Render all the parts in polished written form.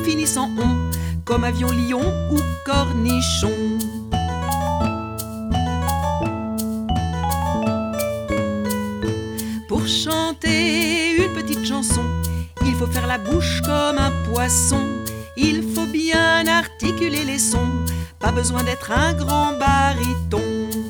finissent en on, comme avion, lion ou cornichon. Pour chanter une petite chanson, il faut faire la bouche comme un poisson. Il faut bien articuler les sons, pas besoin d'être un grand baryton.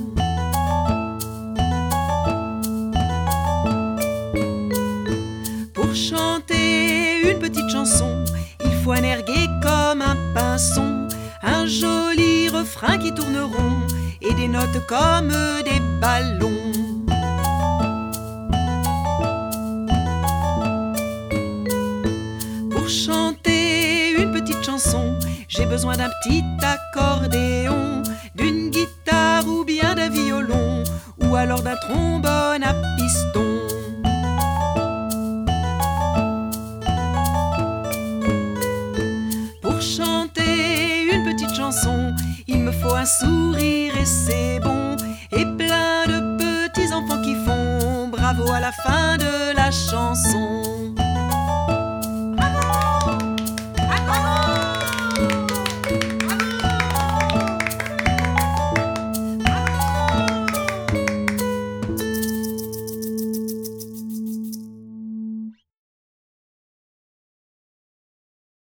Pour chanter une petite chanson, il faut un air gai comme un pinson, un joli refrain qui tourne rond et des notes comme des ballons. Pour chanter une petite chanson, j'ai besoin d'un petit accordéon, d'une guitare ou bien d'un violon, ou alors d'un trombone à piston. Pour chanter une petite chanson, il me faut un sourire et c'est bon, et plein de petits enfants qui font bravo à la fin de la chanson.